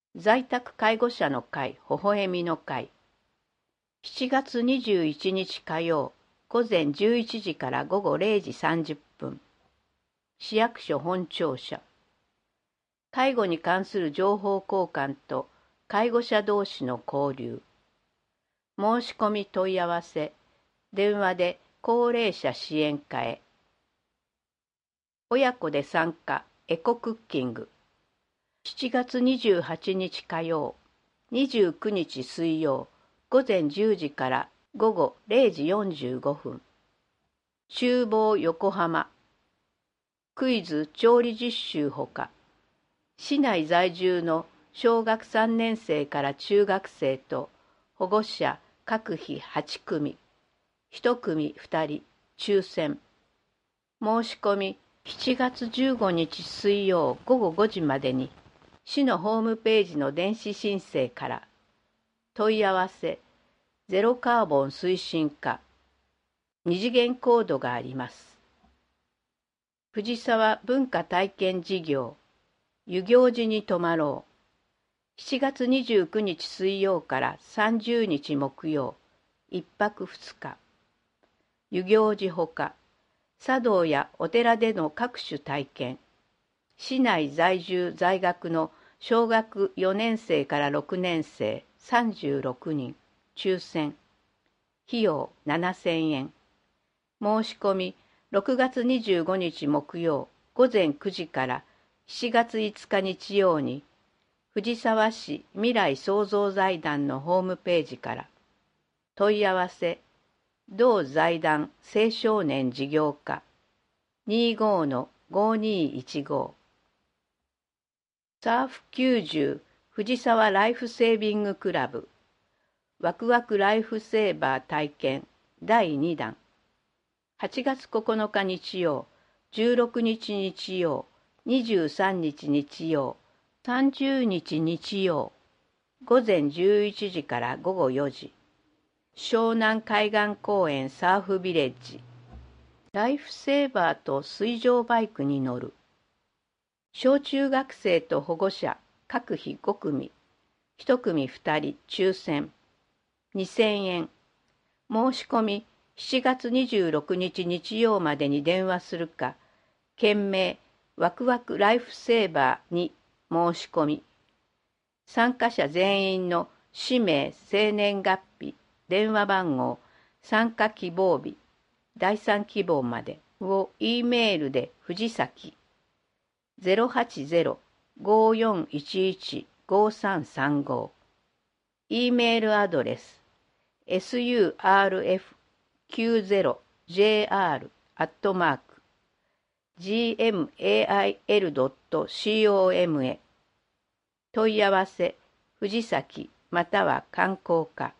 在宅介護者の会ほほえみの会。7月21日火曜、午前11時から午後0時30分。市役所本庁舎。介護に関する情報交換と介護者同士の交流。申し込み問い合わせ。電話で高齢者支援課へ。親子で参加エコクッキング。7月28日火曜、29日水曜、午前10時から午後0時45分。厨房横浜。クイズ調理実習ほか、市内在住の小学3年生から中学生と保護者各日8組、1組2人、抽選。申し込み7月15日水曜午後5時までに、市のホームページの電子申請から。問い合わせ、ゼロカーボン推進課。二次元コードがあります。藤沢文化体験事業、遊行寺に泊まろう。7月29日水曜から30日木曜、1泊2日。遊行寺ほか、茶道やお寺での各種体験。市内在住在学の小学4年生から6年生36人、抽選。費用7000円。申し込み6月25日木曜午前9時から7月5日日曜に、藤沢市未来創造財団のホームページから。問い合わせ、同財団青少年事業課 25-5215。サーフ90藤沢ライフセービングクラブワクワクライフセーバー体験第2弾。8月9日日曜、16日日曜、23日日曜、30日日曜、午前11時から午後4時。湘南海岸公園サーフビレッジ。ライフセーバーと水上バイクに乗る。小中学生と保護者各日5組、1組2人抽選。2000円。申し込み7月26日日曜までに電話するか、件名ワクワクライフセーバーに申し込み。参加者全員の氏名、生年月日、電話番号、参加希望日、第3希望までを E メールで藤崎 080-5411-5335。E メールアドレス surf90-gmail.com へ。問い合わせ、藤崎または観光課。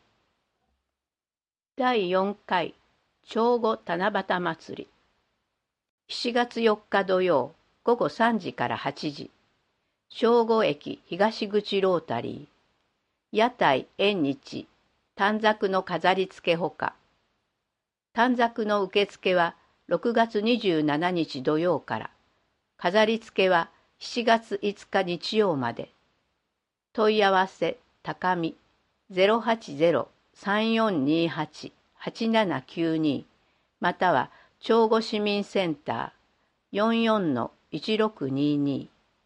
第4回正午七夕祭り。7月4日土曜午後3時から8時。正午駅東口ロータリー。屋台縁日、短冊の飾り付けほか。短冊の受付は6月27日土曜から。飾り付けは7月5日日曜まで。問い合わせ、高見 080-3428-8792 または長後市民センター 44-1622。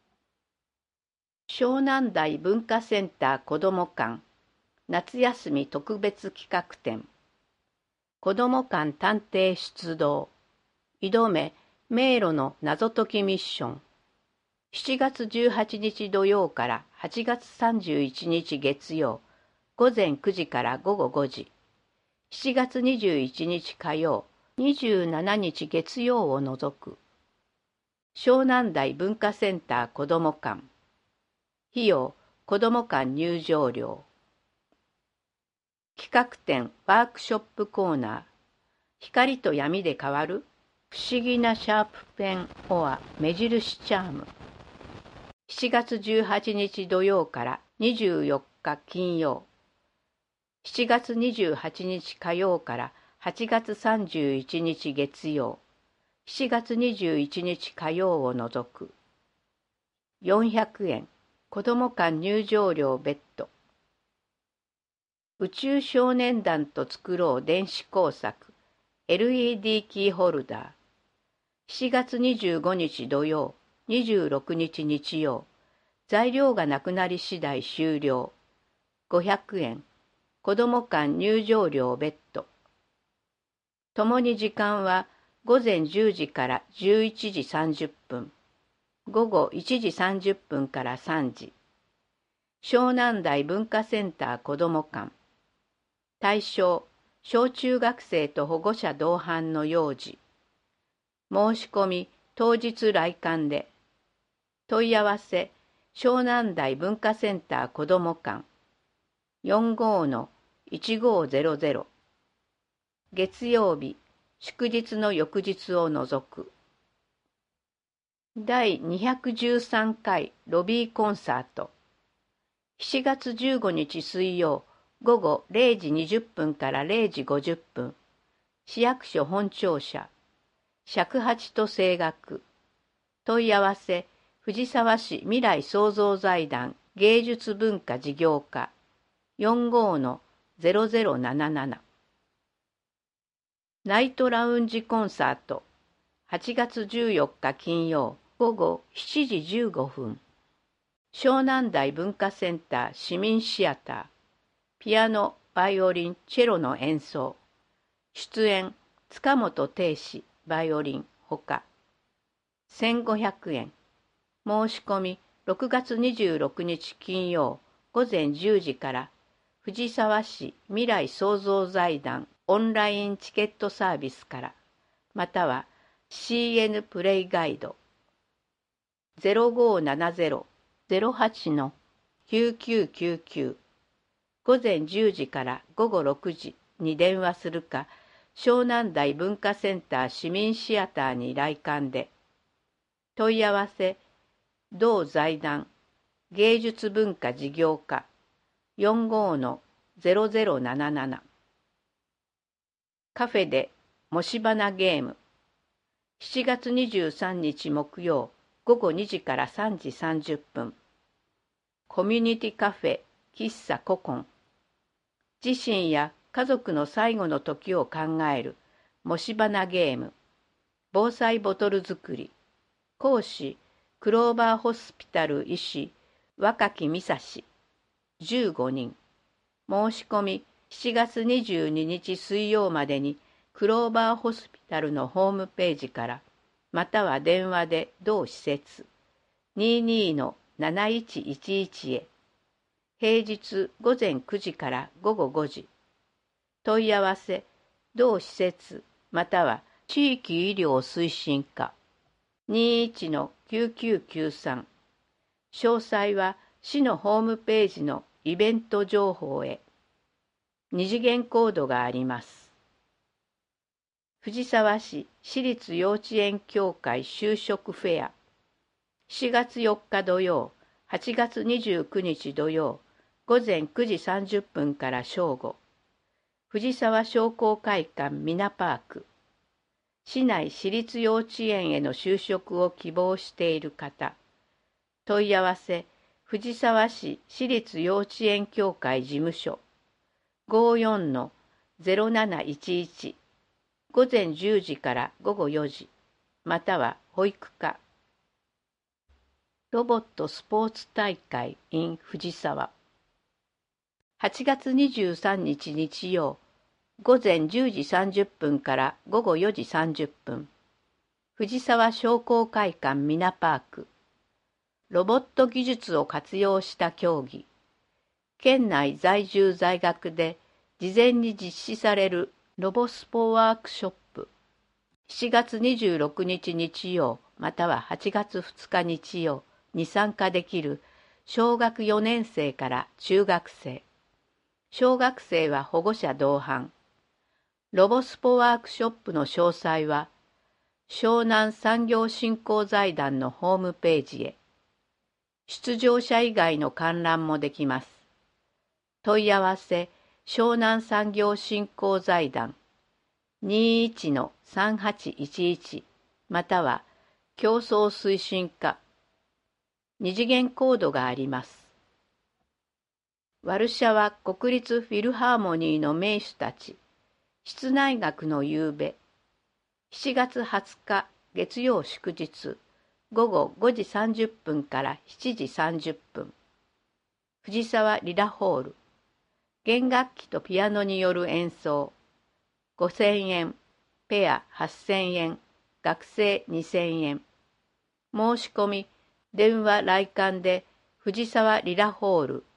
湘南台文化センター子ども館夏休み特別企画展。子ども館探偵出動。挑め迷路の謎解きミッション。7月18日土曜から8月31日月曜、午前9時から午後5時。7月21日火曜、27日月曜を除く。湘南台文化センター子ども館。費用、子ども館入場料。企画展ワークショップコーナー。光と闇で変わる不思議なシャープペンオア目印チャーム。7月18日土曜から24日金曜。7月28日火曜から8月31日月曜。7月21日火曜を除く。400円。 子ども館入場料別途。宇宙少年団と作ろう電子工作 LED キーホルダー。7月25日土曜、26日日曜。材料がなくなり次第終了。500円。子ども館入場料別途。ともに時間は午前10時から11時30分。午後1時30分から3時。湘南台文化センター子ども館。対象、小中学生と保護者同伴の幼児。申し込み、当日来館で。問い合わせ、湘南台文化センター子ども館。45-1500。月曜日、祝日の翌日を除く。第213回ロビーコンサート。7月15日水曜、午後0時20分から0時50分。市役所本庁舎。尺八と声楽。問い合わせ、藤沢市未来創造財団芸術文化事業課。45-0077。ナイトラウンジコンサート。8月14日金曜、午後7時15分。湘南台文化センター市民シアター。ピアノ、バイオリン、チェロの演奏。出演、塚本定史、バイオリン、ほか。1500円。申し込み、6月26日金曜、午前10時から、藤沢市未来創造財団オンラインチケットサービスから、または CN プレイガイド。0570-08-9999午前10時から午後6時に電話するか、湘南台文化センター市民シアターに来館で。問い合わせ、同財団芸術文化事業課 45-0077。カフェでもしばなゲーム。7月23日木曜午後2時から3時30分。コミュニティカフェ喫茶ココン。自身や家族の最後の時を考えるもしばなゲーム。防災ボトル作り。講師、クローバーホスピタル医師、若木美沙氏。15人。申し込み、7月22日水曜までにクローバーホスピタルのホームページから、または電話で同施設 22-7111 へ。平日午前9時から午後5時。問い合わせ、同施設または地域医療推進課 21-9993。詳細は市のホームページのイベント情報へ。二次元コードがあります。藤沢市私立幼稚園協会就職フェア。7月4日土曜、8月29日土曜、午前9時30分から正午。藤沢商工会館ミナパーク。市内私立幼稚園への就職を希望している方。問い合わせ、藤沢市私立幼稚園協会事務所。54-0711。午前10時から午後4時。または保育課。ロボットスポーツ大会 in 藤沢。8月23日日曜。午前10時30分から午後4時30分。藤沢商工会館ミナパーク。ロボット技術を活用した競技。県内在住在学で事前に実施されるロボスポワークショップ。7月26日日曜または8月2日日曜に参加できる小学4年生から中学生。小学生は保護者同伴。ロボスポワークショップの詳細は湘南産業振興財団のホームページへ。出場者以外の観覧もできます。問い合わせ、湘南産業振興財団 21-3811 または競争推進課二次元コードがあります。ワルシャワ国立フィルハーモニーの名手たち、室内楽の夕べ、7月20日月曜祝日、午後5時30分から7時30分。藤沢リラホール。弦楽器とピアノによる演奏。5000円、ペア8000円、学生2000円。申し込み、電話来館で藤沢リラホール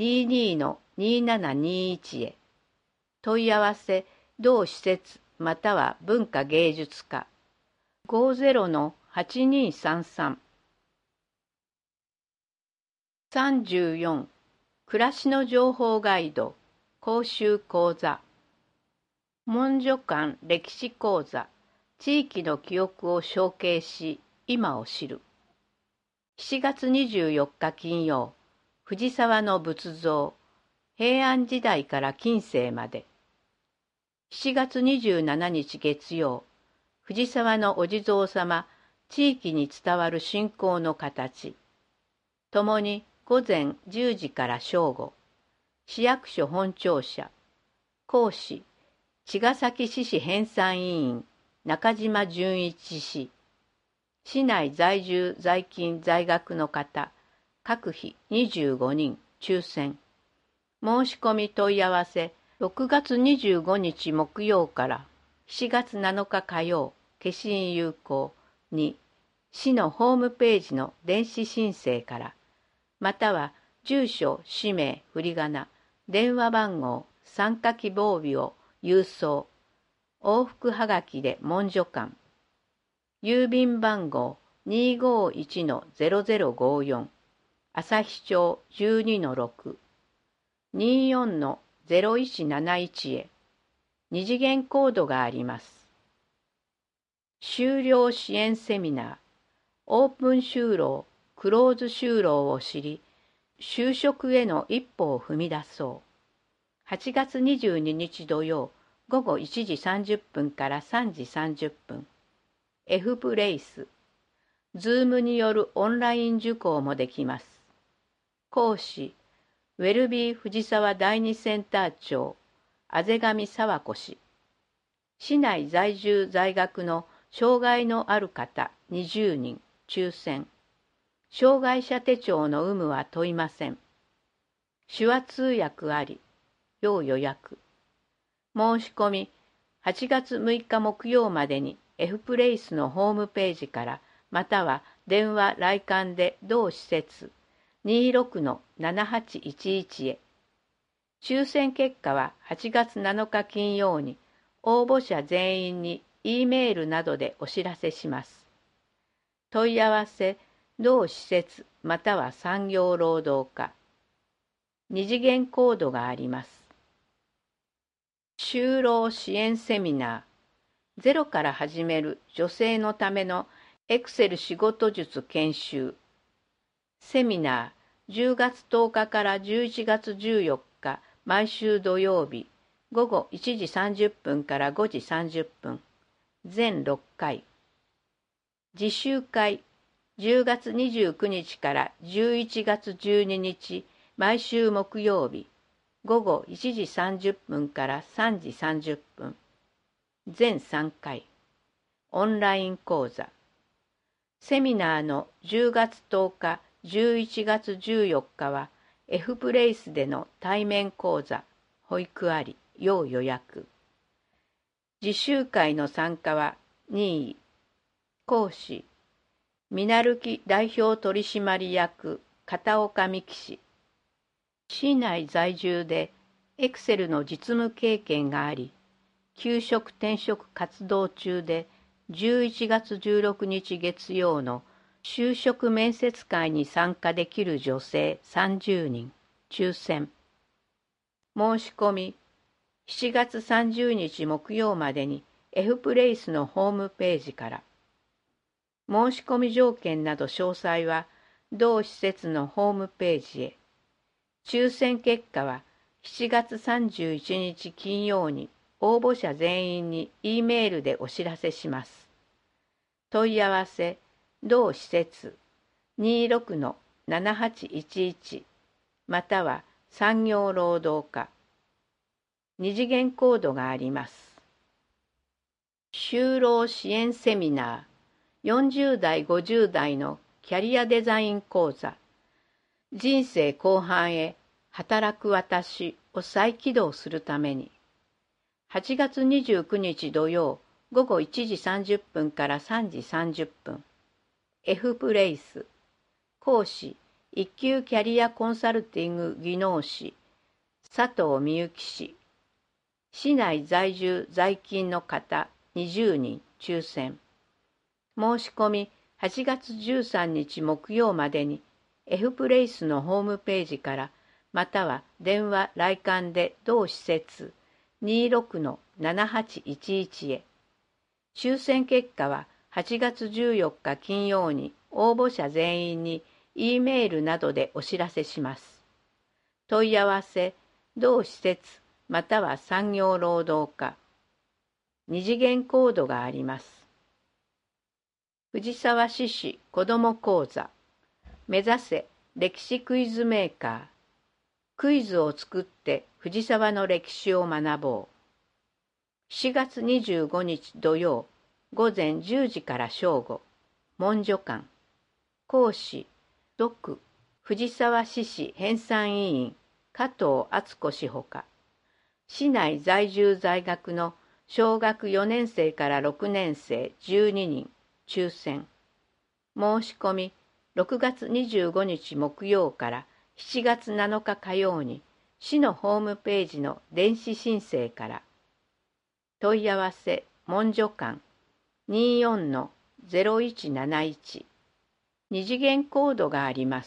22-2721へ。問い合わせ、同施設または文化芸術課。50-8233。34. 暮らしの情報ガイド講習講座文書館歴史講座地域の記憶を承継し今を知る7月24日金曜藤沢の仏像平安時代から近世まで7月27日月曜藤沢のお地蔵様地域に伝わる信仰の形ともに午前10時から正午市役所本庁舎講師茅ヶ崎市市編纂委員中島純一氏市内在住在勤在学の方各費25人抽選申し込み問い合わせ6月25日木曜から7月7日火曜消印有効に市のホームページの電子申請からまたは住所、氏名、振り仮名、電話番号、参加希望日を郵送、往復はがきで文書館、郵便番号251-0054、旭町12-6、24-0171へ、二次元コードがあります。就労支援セミナー、オープン就労、クローズ就労を知り、就職への一歩を踏み出そう。8月22日土曜、午後1時30分から3時30分。F プレイス。ズームによるオンライン受講もできます。講師、ウェルビー藤沢第二センター長、あぜがみさわこ氏。市内在住在学の障害のある方20人、抽選。障害者手帳の有無は問いません。手話通訳あり、要予約。申し込み、8月6日木曜までに F プレイスのホームページからまたは電話来館で同施設 26-7811 へ。抽選結果は8月7日金曜に応募者全員に E メールなどでお知らせします。問い合わせ、同施設または産業労働課。二次元コードがあります。就労支援セミナー。ゼロから始める女性のためのエクセル仕事術研修。セミナー10月10日から11月14日毎週土曜日午後1時30分から5時30分。全6回。自習会10月29日から11月12日毎週木曜日午後1時30分から3時30分全3回オンライン講座セミナーの10月10日11月14日は F プレイスでの対面講座保育あり要予約自習会の参加は任意講師みなるき代表取締役片岡美希氏市内在住でエクセルの実務経験があり休職転職活動中で11月16日月曜の就職面接会に参加できる女性30人抽選申し込み7月30日木曜までに F プレイスのホームページから申し込み条件など詳細は同施設のホームページへ。抽選結果は7月31日金曜に応募者全員に E メールでお知らせします。問い合わせ、同施設 26-7811または産業労働課。二次元コードがあります。就労支援セミナー、40代50代のキャリアデザイン講座、人生後半へ働く私を再起動するために、8月29日土曜午後1時30分から3時30分、F プレイス、講師、一級キャリアコンサルティング技能士、佐藤美幸氏、市内在住在勤の方20人抽選。申し込み8月13日木曜までに F プレイスのホームページからまたは電話来館で同施設26-7811へ。抽選結果は8月14日金曜に応募者全員に E メールなどでお知らせします。問い合わせ、同施設または産業労働課。二次元コードがあります。藤沢市市子ども講座。目指せ歴史クイズメーカー。クイズを作って藤沢の歴史を学ぼう。7月25日土曜午前10時から正午。文書館。講師、読、藤沢市市編纂委員、加藤敦子氏ほか。市内在住在学の小学4年生から6年生12人、抽選。申し込み、6月25日木曜から7月7日火曜に、市のホームページの電子申請から。問い合わせ、文書館、24-0171。二次元コードがあります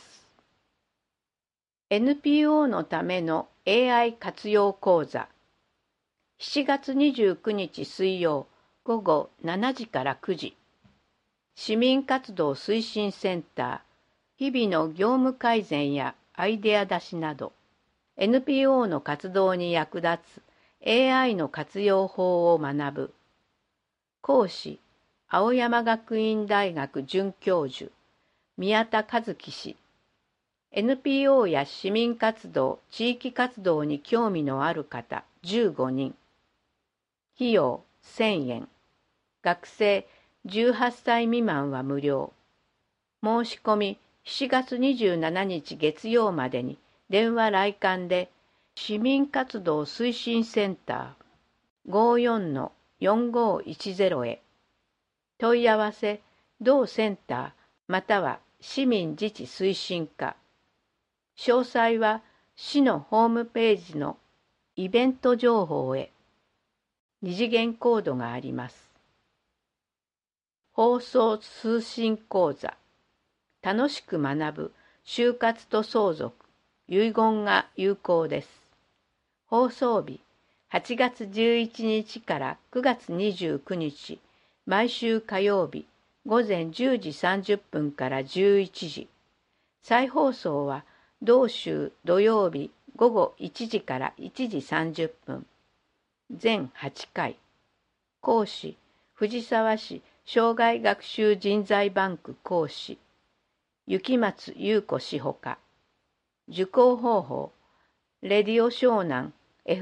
。NPO のための AI 活用講座。7月29日水曜午後7時から9時。市民活動推進センター、日々の業務改善やアイデア出しなど、NPO の活動に役立つ AI の活用法を学ぶ。講師、青山学院大学准教授、宮田和樹氏。NPO や市民活動、地域活動に興味のある方15人。費用1000円。学生18歳未満は無料。申し込み7月27日月曜までに電話来館で市民活動推進センター 54-4510 へ。問い合わせ、同センターまたは市民自治推進課。詳細は市のホームページのイベント情報へ。二次元コードがあります。放送通信講座。楽しく学ぶ就活と相続。遺言が有効です。放送日8月11日から9月29日、毎週火曜日午前10時30分から11時。再放送は同週土曜日午後1時から1時30分。全8回。講師、藤沢市障害学習人材バンク講師、雪松優子氏ほか。受講方法、レディオ湘南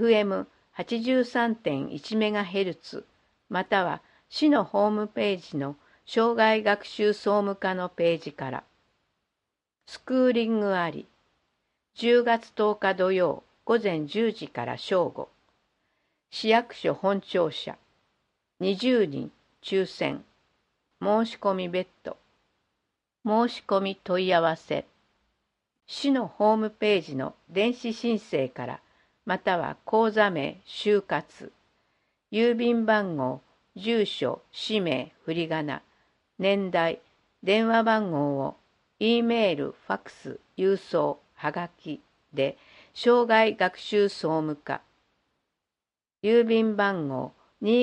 FM83.1MHz または市のホームページの障害学習総務課のページから。スクーリングあり。10月10日土曜午前10時から正午。市役所本庁舎。20人抽選。申し込み別途。申し込み問い合わせ。市のホームページの電子申請からまたは口座名、就活。郵便番号、住所、氏名、振り仮名、年代、電話番号を E メール、ファックス、郵送、はがきで障害学習総務課。郵便番号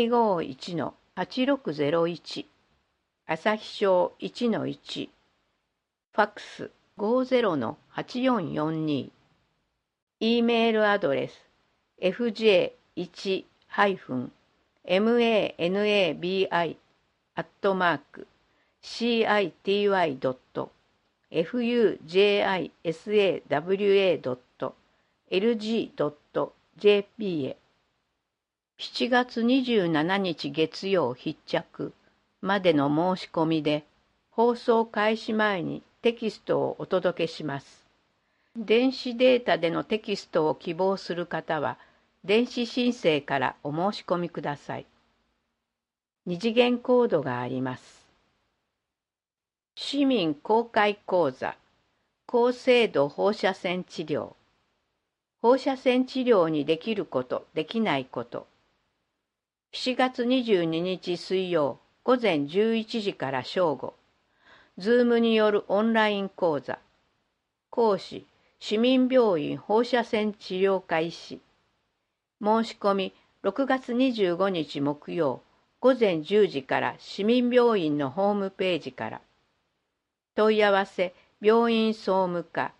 251-8601 旭小 1-1 ファックス 50-8442 E メールアドレス fj1-manabi@city.ir fujisawa.lg.jp へ。7月27日月曜必着までの申し込みで、放送開始前にテキストをお届けします。電子データでのテキストを希望する方は、電子申請からお申し込みください。二次元コードがあります。市民公開講座、高精度放射線治療。放射線治療にできること、できないこと。7月22日水曜、午前11時から正午。Zoom によるオンライン講座。講師、市民病院放射線治療科医師。申し込み、6月25日木曜、午前10時から市民病院のホームページから。問い合わせ、病院総務課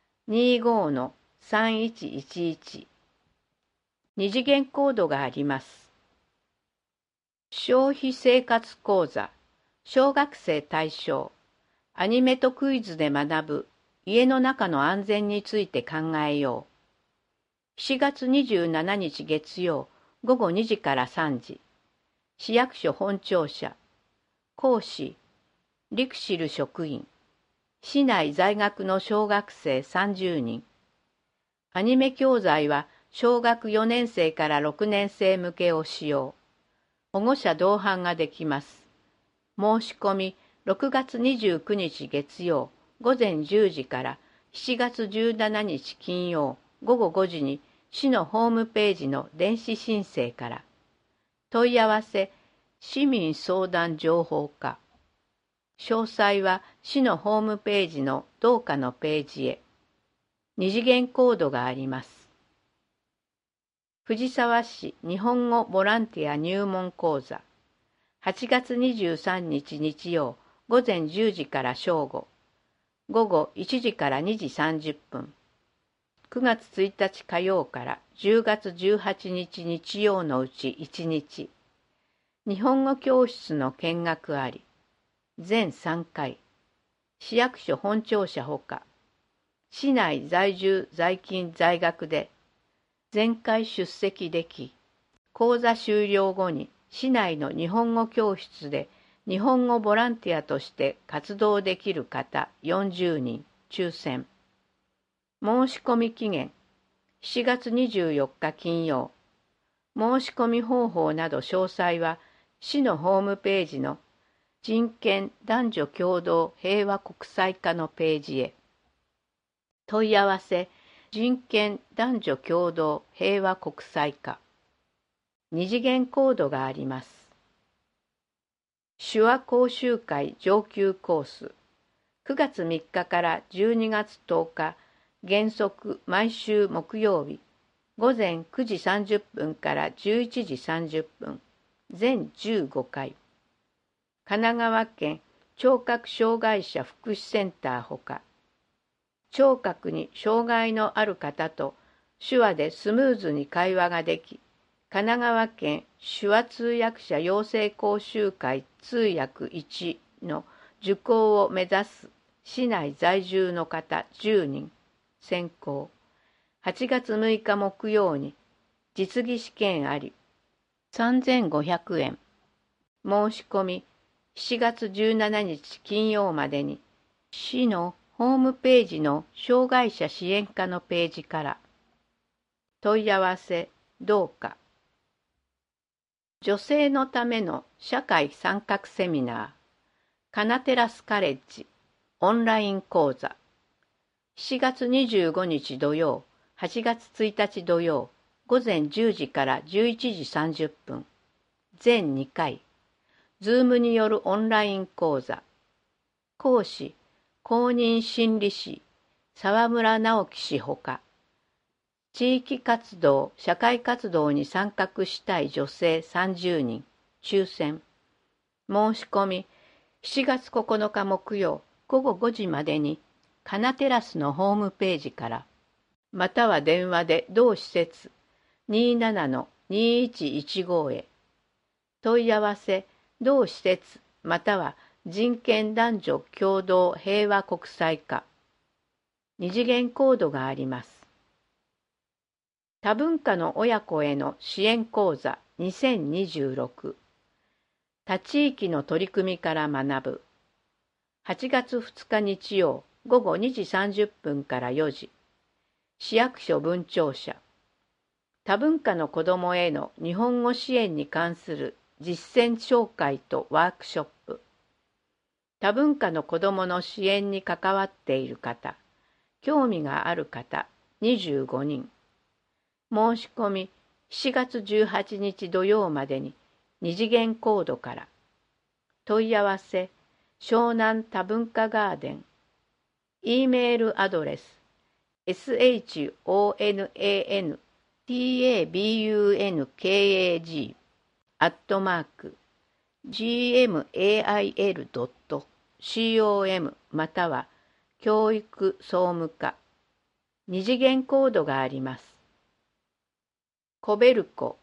25-3111。二次元コードがあります。消費生活講座、小学生対象、アニメとクイズで学ぶ家の中の安全について考えよう。7月27日月曜午後2時から3時。市役所本庁舎。講師、リクシル職員。市内在学の小学生30人。アニメ教材は小学4年生から6年生向けを使用。保護者同伴ができます。申し込み6月29日月曜午前10時から7月17日金曜午後5時に市のホームページの電子申請から。問い合わせ、市民相談情報課。詳細は市のホームページの同課のページへ。二次元コードがあります。藤沢市日本語ボランティア入門講座。8月23日日曜午前10時から正午。午後1時から2時30分。9月1日火曜から10月18日日曜のうち1日。日本語教室の見学あり。全3回。市役所本庁舎ほか。市内在住在勤在学で全回出席でき、講座終了後に市内の日本語教室で日本語ボランティアとして活動できる方40人抽選。申し込み期限7月24日金曜。申し込み方法など詳細は市のホームページの人権男女共同平和国際課のページへ。問い合わせ、人権男女共同平和国際課。二次元コードがあります。手話講習会上級コース。9月3日から12月10日、原則毎週木曜日、午前9時30分から11時30分、全15回。神奈川県聴覚障害者福祉センターほか、聴覚に障害のある方と手話でスムーズに会話ができ、神奈川県手話通訳者養成講習会通訳1の受講を目指す市内在住の方10人選考。8月6日木曜に実技試験あり。3500円。申し込み7月17日金曜までに市のホームページの障害者支援課のページから。問い合わせ、どうか。女性のための社会参画セミナー、カナテラスカレッジ、オンライン講座。7月25日土曜、8月1日土曜、午前10時から11時30分。全2回。Zoom によるオンライン講座。講師、公認心理師、沢村直樹氏ほか。地域活動、社会活動に参画したい女性30人、抽選。申し込み、7月9日木曜午後5時までに、カナテラスのホームページから、または電話で同施設 27-2115 へ。問い合わせ、同施設または人権男女共同平和国際化。二次元コードがあります。多文化の親子への支援講座2026。他地域の取り組みから学ぶ。8月2日日曜午後2時30分から4時。市役所文庁舎。多文化の子どもへの日本語支援に関する実践紹介とワークショップ。多文化の子どもの支援に関わっている方、興味がある方25人。申し込み7月18日土曜までに二次元コードから。問い合わせ湘南多文化ガーデン。E メールアドレス shontabungag@gmail.com または教育総務課。二次元コードがあります。コベルコ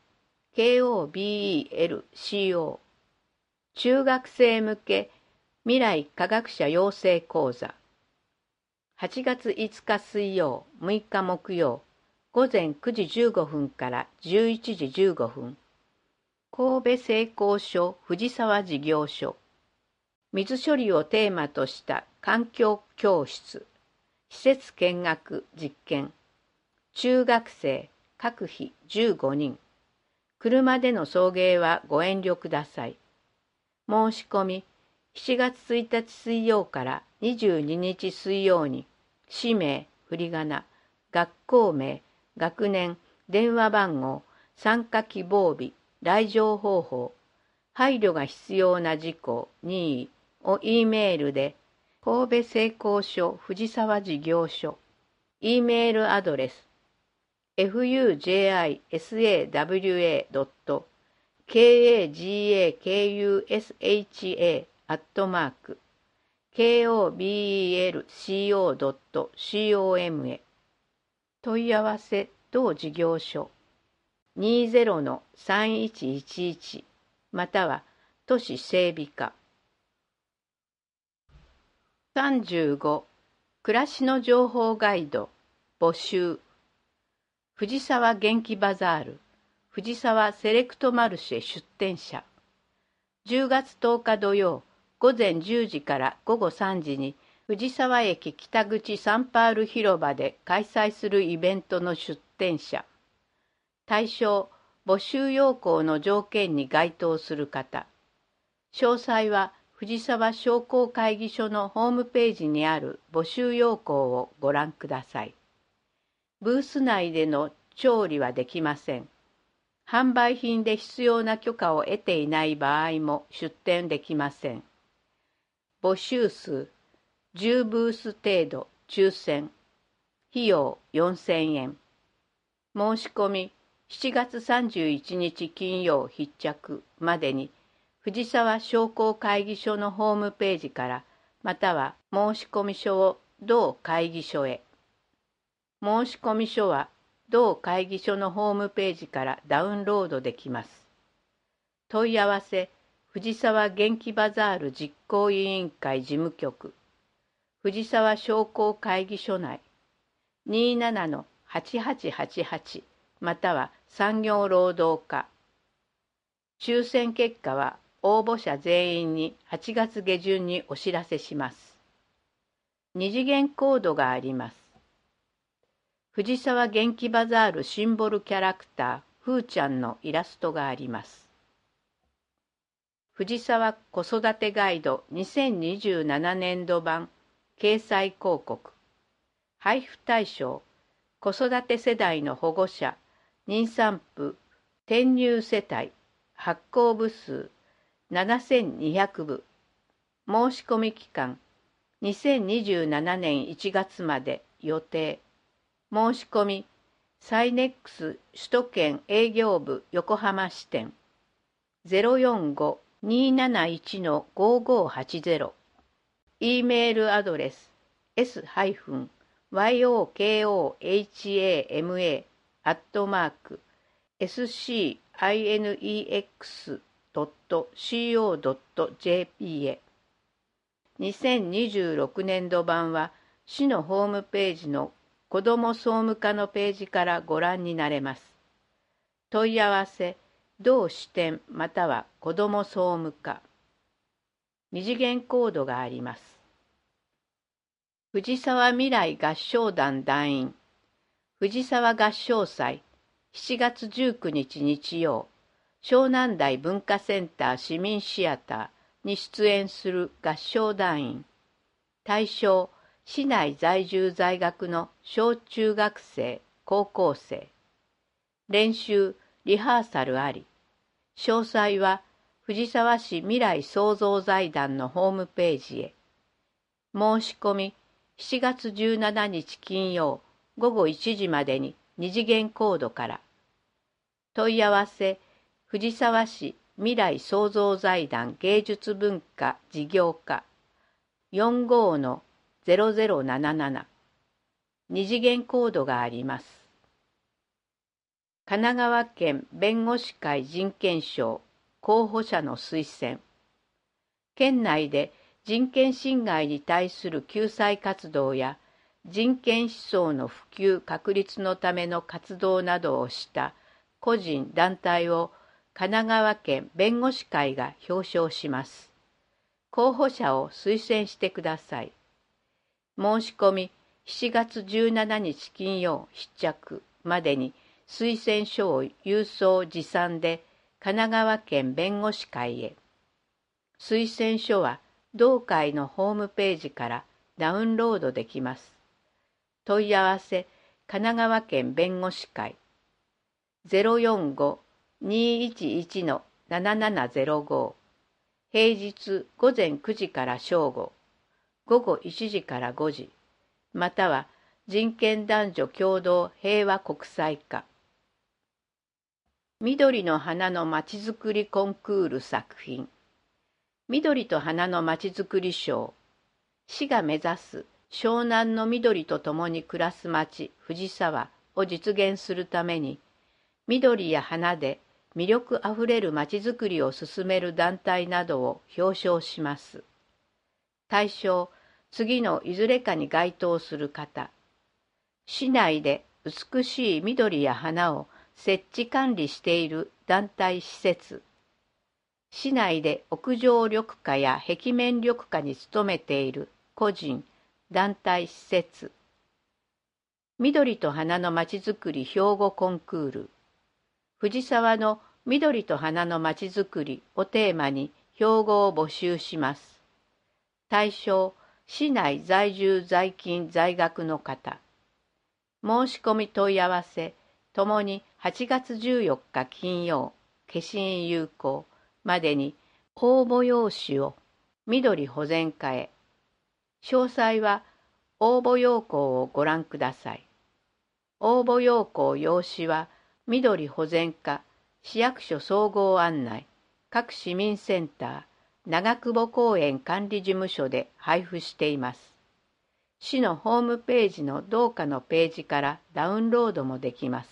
KOBELCO 中学生向け未来科学者養成講座。8月5日水曜、6日木曜、午前9時15分から11時15分。神戸製鋼所藤沢事業所。水処理をテーマとした環境教室。施設見学実験。中学生、各費15人。車での送迎はご遠慮ください。申し込み、7月1日水曜から22日水曜に、氏名、振り仮名、学校名、学年、電話番号、参加希望日、来場方法、配慮が必要な事項、任意を E メールで、神戸製鋼所藤沢事業所、E メールアドレス、fujagakusa.kobelco.com へ。問い合わせ同事業所 20-3111 または都市整備課。35暮らしの情報ガイド募集。藤沢元気バザール藤沢セレクトマルシェ出店者。10月10日土曜午前10時から午後3時に藤沢駅北口サンパール広場で開催するイベントの出店者。対象募集要項の条件に該当する方。詳細は藤沢商工会議所のホームページにある募集要項をご覧ください。ブース内での調理はできません。販売品で必要な許可を得ていない場合も出店できません。募集数10ブース程度抽選。費用4000円。申し込み7月31日金曜必着までに藤沢商工会議所のホームページからまたは申込書を同会議所へ。申込書は同会議所のホームページからダウンロードできます。問い合わせ藤沢元気バザール実行委員会事務局藤沢商工会議所内 27-8888 または産業労働課。抽選結果は応募者全員に8月下旬にお知らせします。二次元コードがあります。藤沢元気バザールシンボルキャラクターふーちゃんのイラストがあります。藤沢子育てガイド2027年度版掲載広告。配布対象子育て世代の保護者妊産婦転入世帯発行部数7200部。申し込み期間2027年1月まで予定。申し込みサイネックス首都圏営業部横浜支店 045-271-5580 E メールアドレス s-yokohama@scinex.co.jp へ。 2026年度版は市のホームページの子ども総務課のページからご覧になれます。問い合わせ、同支店または子ども総務課。二次元コードがあります。藤沢未来合唱団団員藤沢合唱祭7月19日日曜湘南台文化センター市民シアターに出演する合唱団員対象市内在住在学の小中学生高校生練習リハーサルあり詳細は藤沢市未来創造財団のホームページへ申し込み7月17日金曜午後1時までに二次元コードから問い合わせ藤沢市未来創造財団芸術文化事業課 45-0077 二次元コードがあります。神奈川県弁護士会人権賞候補者の推薦県内で人権侵害に対する救済活動や人権思想の普及確立のための活動などをした個人団体を神奈川県弁護士会が表彰します。候補者を推薦してください。申し込み7月17日金曜必着までに推薦書を郵送持参で神奈川県弁護士会へ。推薦書は同会のホームページからダウンロードできます。問い合わせ神奈川県弁護士会 045-211-7705 平日午前9時から正午、午後1時から5時、または人権男女共同平和国際課緑の花のまちづくりコンクール作品緑と花のまちづくり賞市が目指す湘南の緑とともに暮らす町藤沢を実現するために緑や花で魅力あふれるまちづくりを進める団体などを表彰します。対象次のいずれかに該当する方市内で美しい緑や花を設置管理している団体施設市内で屋上緑化や壁面緑化に努めている個人団体施設緑と花のまちづくり兵庫コンクール藤沢の緑と花のまちづくりをテーマに標語を募集します。対象市内在住在勤在学の方申し込み問い合わせともに8月14日金曜消印有効までに応募用紙を緑保全課へ詳細は応募要項をご覧ください。応募要項用紙は緑保全課市役所総合案内各市民センター長久保公園管理事務所で配布しています。市のホームページの同課のページからダウンロードもできます。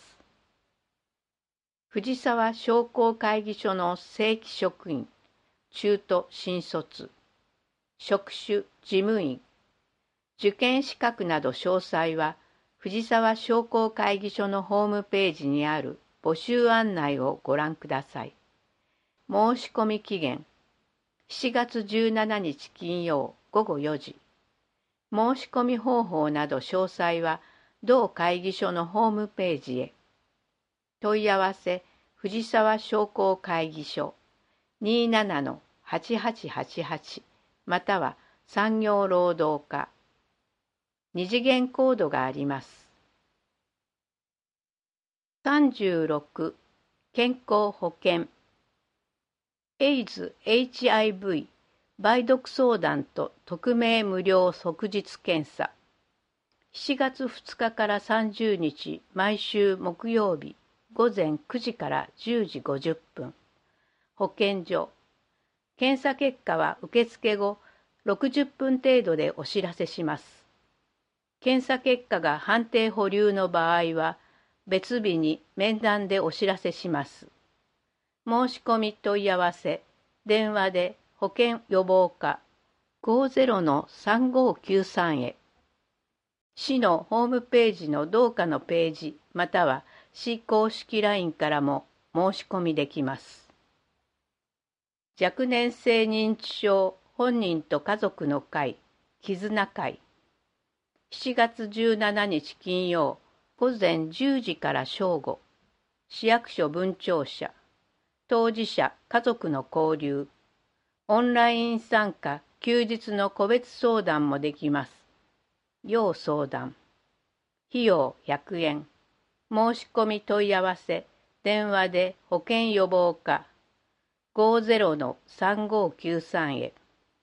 藤沢商工会議所の正規職員中途新卒職種事務員受験資格など詳細は藤沢商工会議所のホームページにある募集案内をご覧ください。申し込み期限7月17日金曜午後4時。申し込み方法など詳細は同会議所のホームページへ。問い合わせ藤沢商工会議所 27-8888 または産業労働課二次元コードがあります。36健康保険エイズ HIV 梅毒相談と匿名無料即日検査7月2日から30日毎週木曜日午前9時から10時50分保健所検査結果は受付後60分程度でお知らせします。検査結果が判定保留の場合は別日に面談でお知らせします。申し込み問い合わせ電話で保健予防課 50-3593へ。市のホームページの同課のページまたは市公式 LINE からも申し込みできます。若年性認知症本人と家族の会絆会、7月17日金曜午前10時から正午、市役所分庁舎、当事者家族の交流、オンライン参加休日の個別相談もできます。要相談。費用100円。申し込み問い合わせ、電話で保健予防課 50-3593へ。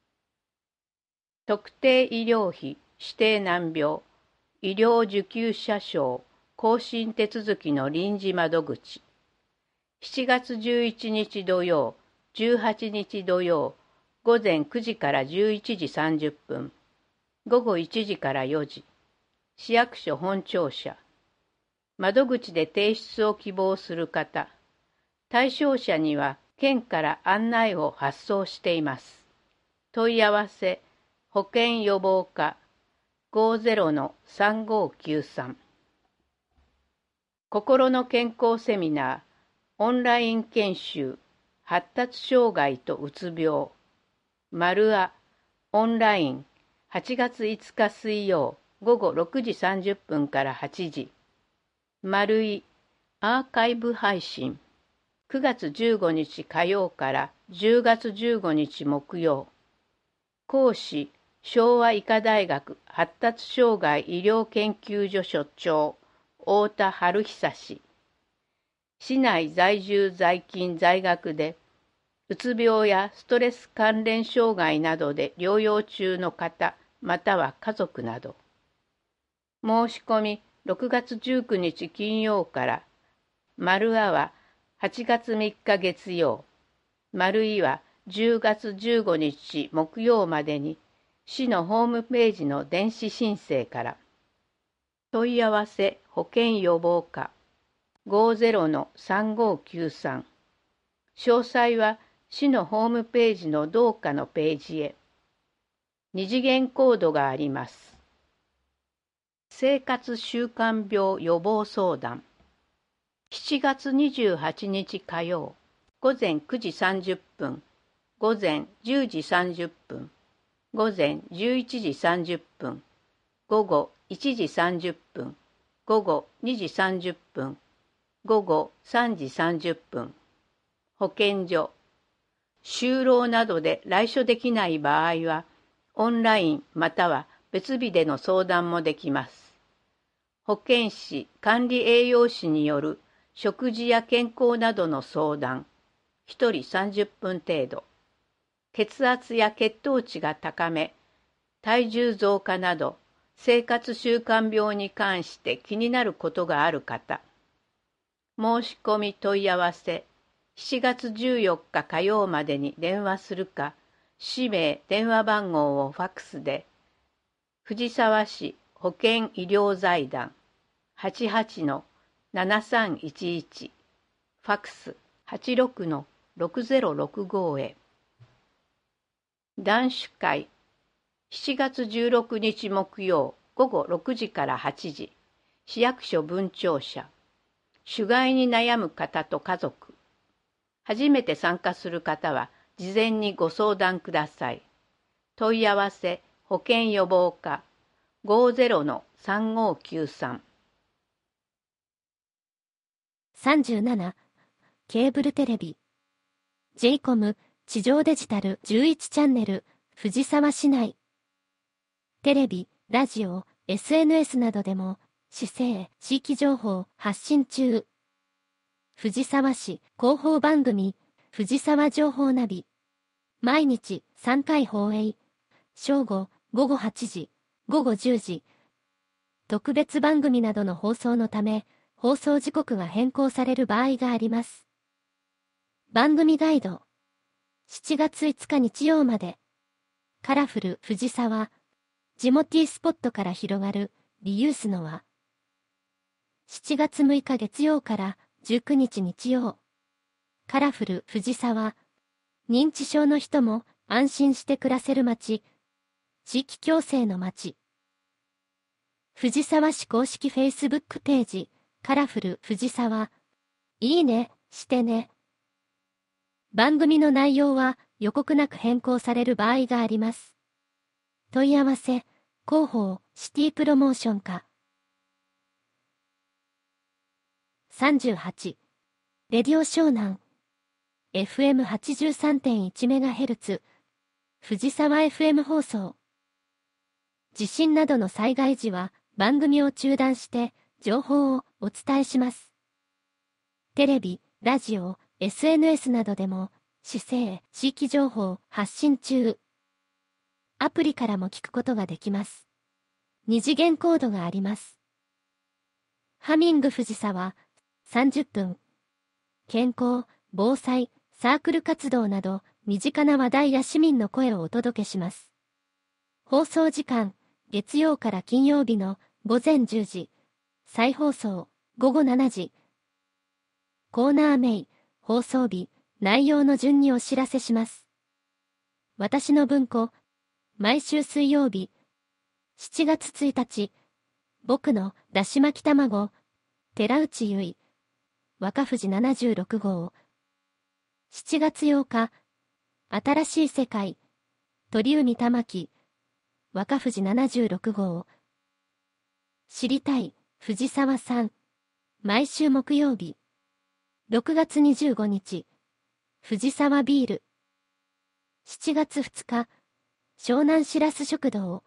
特定医療費指定難病、医療受給者証更新手続きの臨時窓口。7月11日土曜、18日土曜、午前9時から11時30分、午後1時から4時、市役所本庁舎。窓口で提出を希望する方、対象者には県から案内を発送しています。問い合わせ、保健予防課 50-3593。心の健康セミナー、オンライン研修、発達障害とうつ病、丸あ、オンライン、8月5日水曜、午後6時30分から8時、丸い、アーカイブ配信、9月15日火曜から10月15日木曜、講師、昭和医科大学発達障害医療研究所所長、太田晴久氏。市内在住在勤在学で、うつ病やストレス関連障害などで療養中の方、または家族など。申し込み6月19日金曜から、丸あは8月3日月曜、丸いは10月15日木曜までに、市のホームページの電子申請から。問い合わせ保健予防課 50-3593。詳細は市のホームページの同課のページへ。二次元コードがあります。生活習慣病予防相談。7月28日火曜、午前9時30分、午前10時30分、午前11時30分、午後1時30分、午後2時30分、午後3時30分。保健所。就労などで来所できない場合は、オンラインまたは別日での相談もできます。保健師、管理栄養士による食事や健康などの相談。1人30分程度。血圧や血糖値が高め、体重増加など、生活習慣病に関して気になることがある方。申し込み問い合わせ、7月14日火曜までに電話するか、氏名、電話番号をファックスで、藤沢市保健医療財団 88-7311、ファックス 86-6065 へ。談酒会、7月16日木曜午後6時から8時、市役所分庁舎。酒害に悩む方と家族。初めて参加する方は事前にご相談ください。問い合わせ保健予防課 50-3593。 37. ケーブルテレビ J コム地上デジタル11チャンネル藤沢市内。テレビ、ラジオ、SNS などでも市政、地域情報発信中。藤沢市広報番組藤沢情報ナビ。毎日3回放映。正午、午後8時、午後10時。特別番組などの放送のため、放送時刻が変更される場合があります。番組ガイド。7月5日日曜まで。カラフル藤沢。ジモティースポットから広がるリユースの輪。7月6日月曜から19日日曜。カラフル藤沢。認知症の人も安心して暮らせる街。 地域共生の街。藤沢市公式 Facebook ページ、カラフル藤沢。いいね、してね。番組の内容は予告なく変更される場合があります。問い合わせ、広報、シティプロモーション課。38、レディオ湘南。FM83.1MHz。藤沢 FM 放送。地震などの災害時は番組を中断して情報をお伝えします。テレビ、ラジオ、SNS などでも市政、地域情報発信中。アプリからも聞くことができます。二次元コードがあります。ハミング藤沢30分。健康、防災、サークル活動など身近な話題や市民の声をお届けします。放送時間、月曜から金曜日の午前10時。再放送、午後7時。コーナー名、放送日、内容の順にお知らせします。私の文庫、毎週水曜日。7月1日、僕のだし巻き卵、寺内結衣、若藤76号。7月8日、新しい世界、鳥海玉木、若藤76号。知りたい、藤沢さん。毎週木曜日。6月25日、藤沢ビール。7月2日、湘南しらす食堂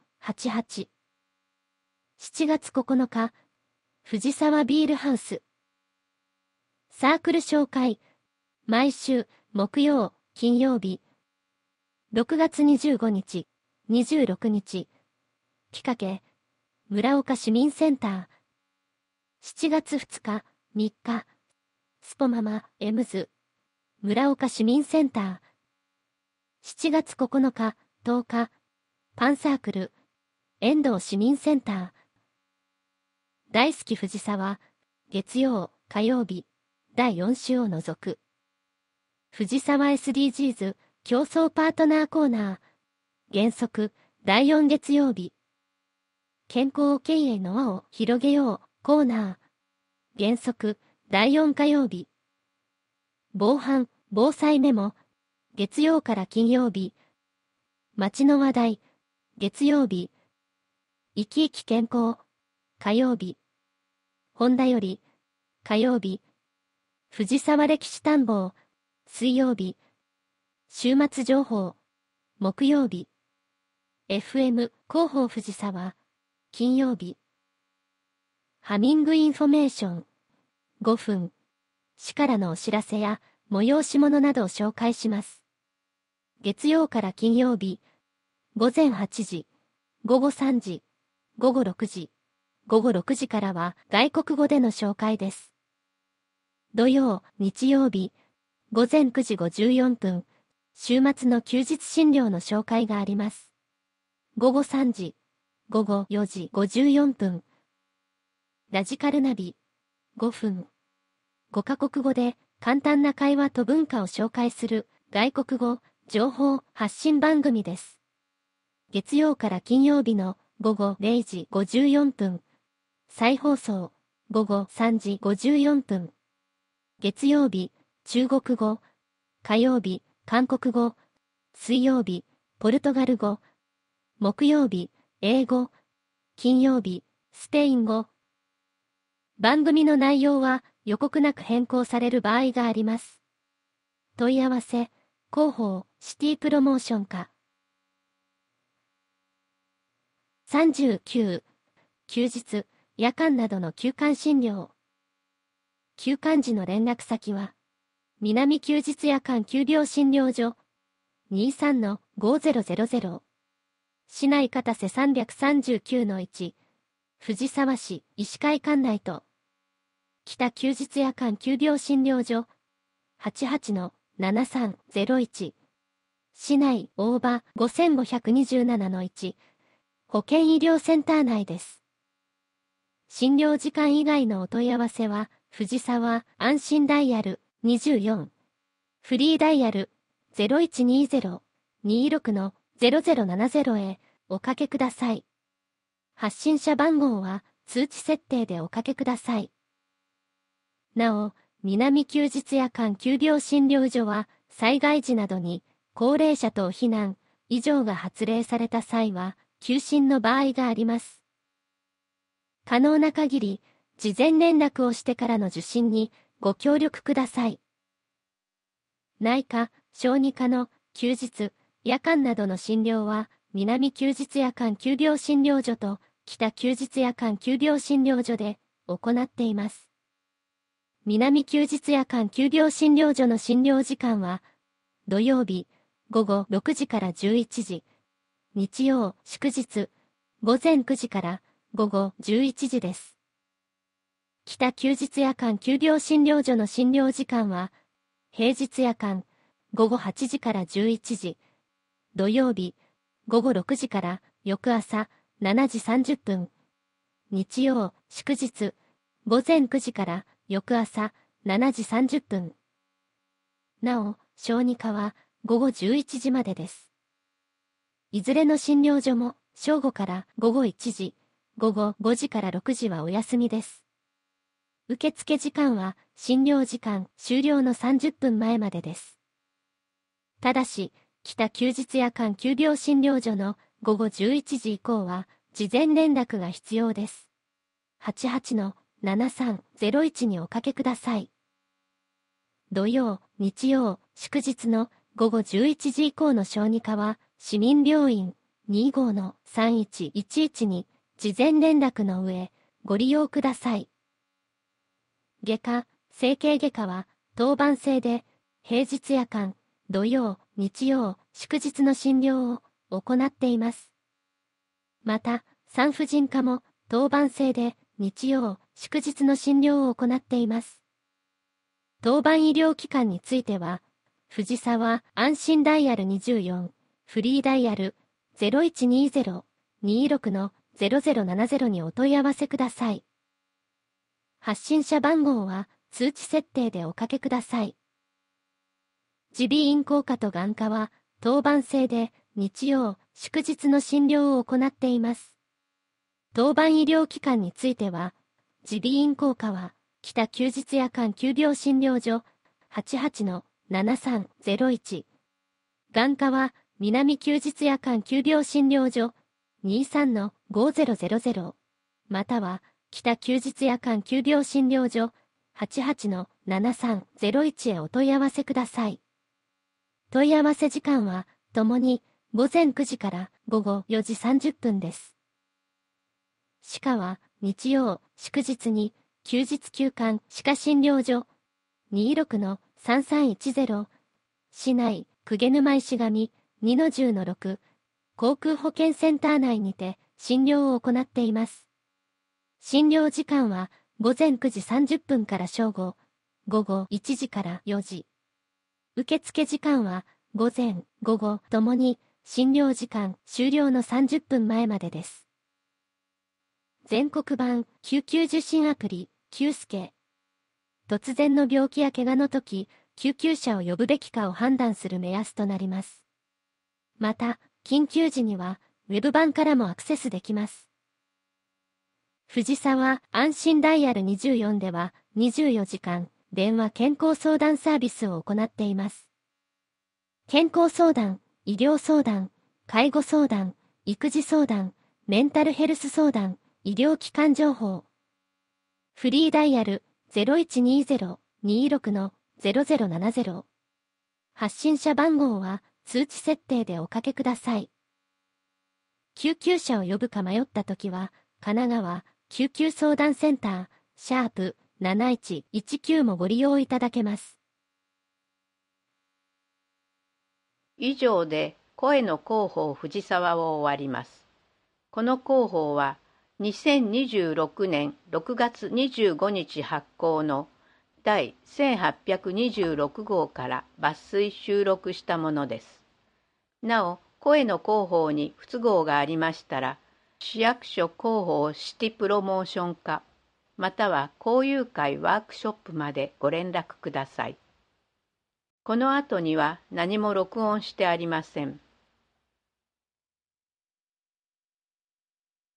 88。7月9日、藤沢ビールハウス。サークル紹介、毎週木曜、金曜日。6月25日、26日、きかけ、村岡市民センター。7月2日、3日、スポママ、エムズ、村岡市民センター。7月9日、10日、パンサークル、遠藤市民センター。大好き藤沢、月曜、火曜日、第4週を除く。藤沢 SDGs 競争パートナーコーナー。原則、第4月曜日。健康経営の輪を広げよう、コーナー。原則、第4火曜日。防犯、防災メモ。月曜から金曜日。街の話題。月曜日。生き生き健康。火曜日。本田より。火曜日。藤沢歴史探訪。水曜日。週末情報。木曜日。FM 広報藤沢。金曜日。ハミングインフォメーション。5分。市からのお知らせや催し物などを紹介します。月曜から金曜日。午前8時、午後3時、午後6時。午後6時からは外国語での紹介です。土曜、日曜日。午前9時54分。週末の休日診療の紹介があります。午後3時、午後4時54分。ラジカルナビ、5分。5カ国語で簡単な会話と文化を紹介する外国語情報発信番組です。月曜から金曜日の午後0時54分。再放送、午後3時54分。月曜日、中国語。火曜日、韓国語。水曜日、ポルトガル語。木曜日、英語。金曜日、スペイン語。番組の内容は予告なく変更される場合があります。問い合わせ、広報、シティプロモーション課。39、休日、夜間などの休館診療。休館時の連絡先は、南休日夜間急病診療所 23-5000。市内片瀬 339-1。藤沢市医師会館内と、北休日夜間急病診療所 88-7301。市内大場 5527-1。保健医療センター内です。診療時間以外のお問い合わせは、藤沢安心ダイヤル24。フリーダイヤル 0120-26-0070 へ。 おかけください。発信者番号は通知設定でおかけください。なお、南休日夜間急病診療所は災害時などに高齢者等避難以上が発令された際は休診の場合があります。可能な限り事前連絡をしてからの受診にご協力ください。内科、小児科の休日、夜間などの診療は南休日夜間急病診療所と北休日夜間急病診療所で行っています。南休日夜間急病診療所の診療時間は土曜日午後6時から11時、日曜祝日午前9時から午後11時です。北休日夜間急病診療所の診療時間は平日夜間午後8時から11時、土曜日午後6時から翌朝7時30分、日曜祝日午前9時から翌朝7時30分。なお、小児科は午後11時までです。いずれの診療所も正午から午後1時、午後5時から6時はお休みです。受付時間は診療時間終了の30分前までです。ただし、北休日夜間急病診療所の午後11時以降は事前連絡が必要です。88-7301におかけください。土曜、日曜、祝日の午後11時以降の小児科は市民病院25-3111に事前連絡の上ご利用ください。外科、整形外科は当番制で平日夜間、土曜、日曜、祝日の診療を行っています。また、産婦人科も当番制で日曜、祝日の診療を行っています。当番医療機関については、藤沢安心ダイヤル24、フリーダイヤル 0120-26-0070 にお問い合わせください。発信者番号は通知設定でおかけください。耳鼻咽喉科と眼科は当番制で日曜、祝日の診療を行っています。当番医療機関については、耳鼻咽喉科は北休日夜間急病診療所 88-7301、眼科は南休日夜間急病診療所 23-5000、または北休日夜間急病診療所 88-7301 へお問い合わせください。問い合わせ時間はともに午前9時から午後4時30分です。歯科は日曜、祝日に休日休館歯科診療所 26-3310、市内鵠沼石神 2-10-6 航空保健センター内にて診療を行っています。診療時間は午前9時30分から正午、午後1時から4時。受付時間は午前、午後ともに診療時間終了の30分前までです。全国版救急受診アプリ、救助。突然の病気や怪我の時、救急車を呼ぶべきかを判断する目安となります。また、緊急時にはウェブ版からもアクセスできます。藤沢安心ダイヤル24では24時間電話健康相談サービスを行っています。健康相談、医療相談、介護相談、育児相談、メンタルヘルス相談、医療機関情報。フリーダイヤル 0120-26-0070。発信者番号は通知設定でおかけください。救急車を呼ぶか迷ったときは、神奈川救急相談センター#7119もご利用いただけます。 以上で声の広報藤沢を終わります。この広報は2026年6月25日発行の第1826号から抜粋収録したものです。なお、声の広報に不都合がありましたら、市役所広報シティプロモーション課、または交友会ワークショップまでご連絡ください。この後には何も録音してありません。